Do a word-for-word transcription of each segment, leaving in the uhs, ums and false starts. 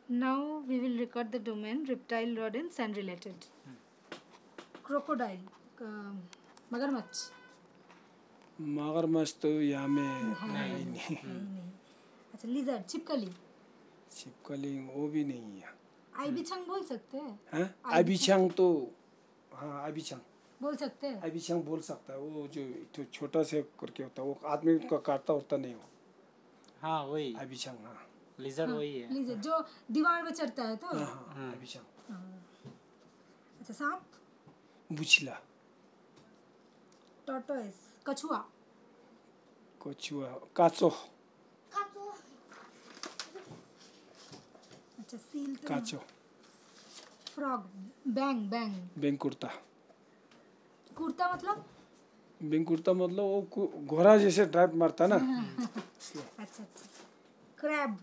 Now we will record the domain reptile, rodents and related. Crocodile, uh, मगरमच्छ. मगरमच्छ तो यहाँ में है नहीं नहीं है नहीं. अच्छा lizard, छिपकली. छिपकली वो भी नहीं है. आइबिछंग बोल सकते हैं. हाँ आइबिछंग तो हाँ आइबिछंग बोल सकते हैं. आइबिछंग बोल सकता है. वो जो तो छोटा से करके होता है वो आदमी को काटता होता नहीं हो. हाँ वही आइबिछंग. हाँ लिजर्ड वही है. लिजर्ड जो दीवार में चढ़ता है तो. हाँ हाँ आइबिछंग. अच्छा सांप. बुचला. टॉर्टोइस, कछुआ. कछुआ काचो. अच्छा सील तो. काचो. Frog, bang bang. Bang kurta. Kurta मतलब बैंग कुर्ता मतलब वो घोड़ा जैसे ड्राइव मारता ना. अच्छा अच्छा. क्रैब,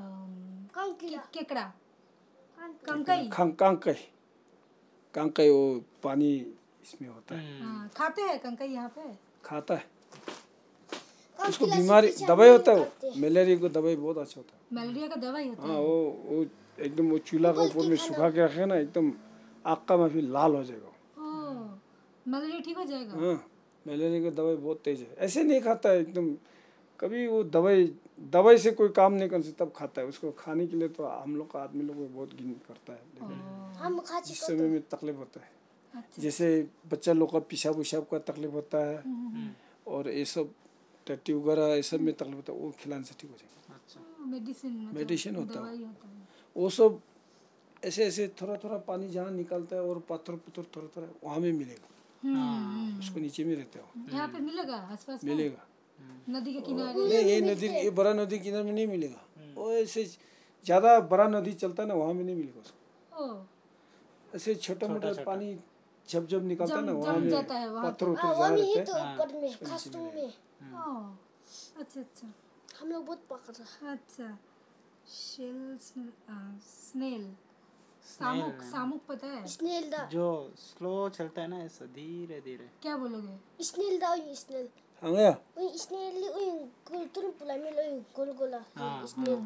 केकड़ा. कंकई. कंकई. कंकई वो पानी इसमें होता है. हाँ खाते हैं कंकई यहाँ पे. खाता है. उसको बीमारी दवाई होता है. वो मलेरिया को दवाई बहुत अच्छा होता है. मलेरिया का दवाई होता है. हाँ वो वो एकदम वो चूल्हा का ऊपर में सुखा के रखे ना एकदम आग का में फिर लाल हो जाएगा. ओह मलेरिया ठीक हो जाएगा. हाँ मलेरिया की दवाई बहुत तेज है. ऐसे नहीं खाता है एकदम. कभी वो दवाई दवाई से कोई काम नहीं कर सकता तब खाता है. उसको खाने के लिए तो हम लोग का आदमी लोग बहुत गिन करता है. लेकिन जिस समय में तकलीफ होता है. अच्छा। जैसे बच्चा लोग का पेशाब उशाब का तकलीफ होता है और ये सब टट्टी वगैरह ये सब में तकलीफ होता है वो खिलाने से ठीक हो जाएगा. अच्छा मेडिसिन मेडिसिन होता है है. वो सब. ऐसे ऐसे थोड़ा थोड़ा पानी जहाँ निकलता है और पत्थर पत्थर थोड़ा थोड़ा वहाँ में मिलेगा. उसको नीचे में रहता है. यहाँ पे मिलेगा आसपास मिलेगा नदी के किनारे. नहीं ये नदी ये बड़ा नदी किनारे में नहीं मिलेगा. वो ऐसे ज़्यादा बड़ा नदी चलता है ना वहाँ में नहीं मिलेगा उसको. ऐसे छोटा मोटा पानी जब जब निकलता है ना वहाँ में पत्थर उतर जहाँ रहते हैं. अच्छा अच्छा हम लोग बहुत पकड़ा. अच्छा शेल स्नेल. सामुक. सामुक पता है. स्नेल दा जो स्लो चलता है ना ऐसा धीरे धीरे. क्या बोलोगे. स्नेल दा स्नेल. हाँ गया. वही स्नेल वही गोल तुरंत पुलाई में लोई गोल गोला. स्नेल.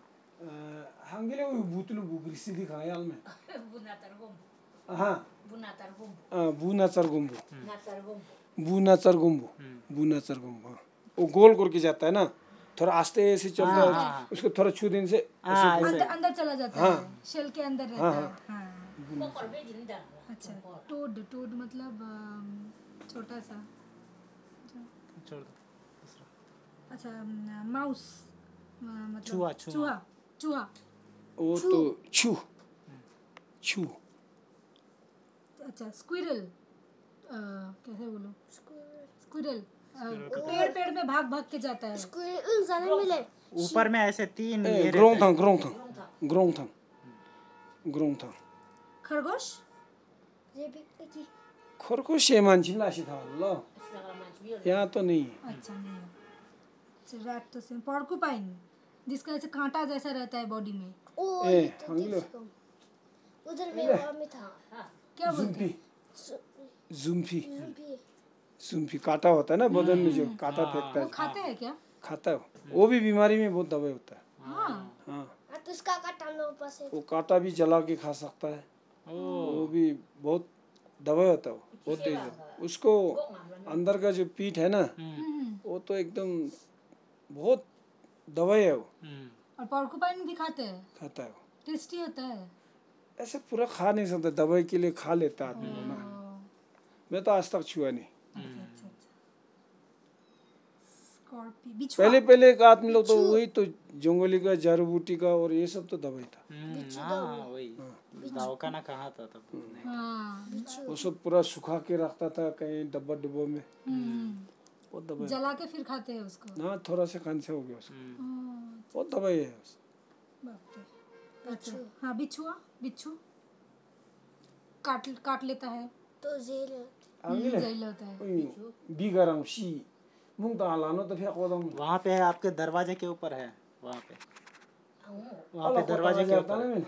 हंगले वो बुतलू बुगरी सीधी खायाल में. बुनातर गुम्बू. हाँ बुनातर गुम्बू. हाँ बुनातर गुम्बू. नातर गुम्बू. बुनातर गुम्बू. बुनातर गुम्बू. वो गोल करके जाता है ना थोड़ा आस्ते से चलता है. उसको थोड़ा छू देने से अंदर अंदर चला जाता है. शेल के अंदर रहता है. हाँ अच्छा. टोड. टोड मतलब छोटा सा. छोड़ अच्छा माउस मतलब चूहा. चूहा. चूहा. वो तो छू छू. अच्छा स्क्विरल. कैसे बोलो. स्क्विरल पेड़ पेड़ में भाग भाग के जाता है. स्क्विरल जाने मिले. ऊपर में ऐसे तीन ग्रोंग था ग्रोंग था ग्रोंग था ग्रोंग था. खरगोश. खरगोश ये मानसिम लाशी था लो यहाँ तो नहीं. अच्छा नहीं. रैट तो सेम. पॉर्कुपाइन जिसका ऐसे कांटा जैसा रहता है बॉडी में. ओ ए उधर में वहाँ में था. क्या बोलते हैं. जुम्फी. जुम्फी काटा होता है ना बदन में जो काटा फेंकता है. वो खाते हैं क्या. खाता है. वो भी बीमारी में बहुत दवाई होता है. हाँ हाँ तो उसका काटा हम लोग पास है. वो काटा भी जला के खा सकता है. वो भी बहुत दवाई होता है. बहुत तेज है. उसको अंदर का जो पीठ है ना वो तो एकदम बहुत दवाई है वो. और पॉर्कुपाइन भी खाते हैं. खाता है. टेस्टी होता है. ऐसे पूरा खा नहीं सकता. दवाई के लिए खा लेता आदमी को ना. मैं तो आज तक छुआ नहीं. पहले पहले एक आदमी लोग तो वही तो जंगली का जड़ी बूटी का और ये सब तो दवाई था. हाँ वही दवा ना कहा था तब. वो सब पूरा सुखा के रखता था कहीं डब्बा डब्बा में. वो दवाई जला के फिर खाते हैं उसको. हाँ थोड़ा सा कैंसर हो गया उसको. वो दवाई है. अच्छा हाँ बिच्छुआ. बिच्छू काट काट लेता है तो जेल. जेल होता है. बीगरंग शी मुंग दालानो तो फिर कोदम. वहाँ पे है आपके दरवाजे के ऊपर है. वहाँ पे वहाँ पे दरवाजे के ऊपर है.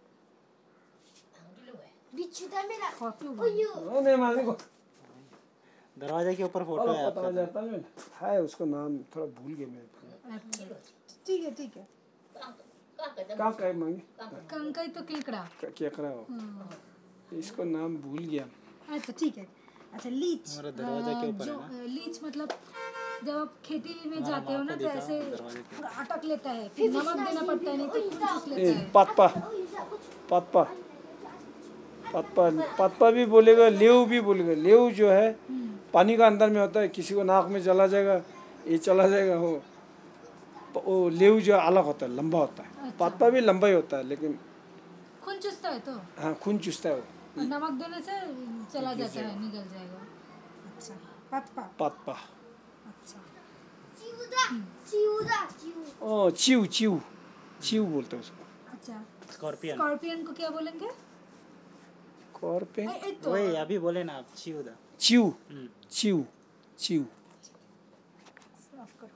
बिच्छू था मेरा. ओ नहीं माने को दरवाजे के ऊपर फोटो है आपका. जाता है. है उसका नाम थोड़ा भूल गया मैं. ठीक है ठीक है. कहाँ का है मांगे कंकाई तो केकड़ा। केकड़ा हो हाँ। इसको नाम भूल गया अच्छा ठीक है। अच्छा लीच हमारा दरवाजा के अ, ऊपर जो है ना? अ, लीच मतलब जब आप खेती में हमारा जाते हो माँ ना को तो दिखा, ऐसे दरवाजे के पूरा अटक लेता है, फिर नमक देना पड़ता है नहीं तो खून चूस ए लेता है। पातपा पातपा पातपा पातपा भी बोलेगा लेव भी बोलेगा लेव जो है पानी का अंदर में होता है किसी को नाक में चला जाएगा ये चला जाएगा हो वो लेव जो अलग होता है लंबा होता है अच्छा। पातपा भी लंबा ही होता है लेकिन खून चूसता है तो हाँ खून चूसता है वो और नमक देने से चला जाता है, निकल जाएगा। अच्छा पतपा। पातपा अच्छा चिउदा चिउदा चिउ ओ चिव चिव चिव बोलते हैं उसको अच्छा स्कॉर्पियन। स्कॉर्पियन को क्या बोलेंगे? कॉर्पियन ए, ए, तो वही अभी बोले ना आप चिउदा। चिव हम्म। चिव चिव साफ करो।